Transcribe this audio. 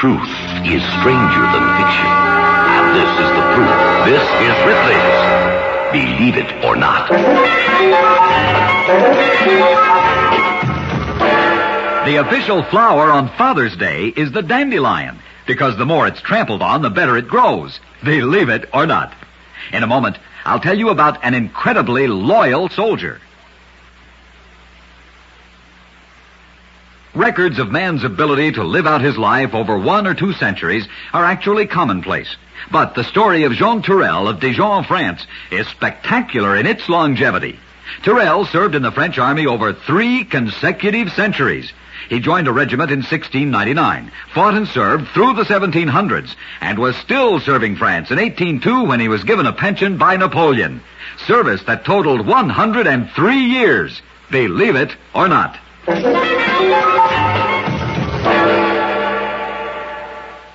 Truth is stranger than fiction. And this is the proof. This is Ripley's Believe It or Not. The official flower on Father's Day is the dandelion, because the more it's trampled on, the better it grows. Believe it or not. In a moment, I'll tell you about an incredibly loyal soldier. Records of man's ability to live out his life over 1 or 2 centuries are actually commonplace. But the story of Jean Turel of Dijon, France, is spectacular in its longevity. Turel served in the French army over 3 consecutive centuries. He joined a regiment in 1699, fought and served through the 1700s, and was still serving France in 1802 when he was given a pension by Napoleon. Service that totaled 103 years. Believe it or not.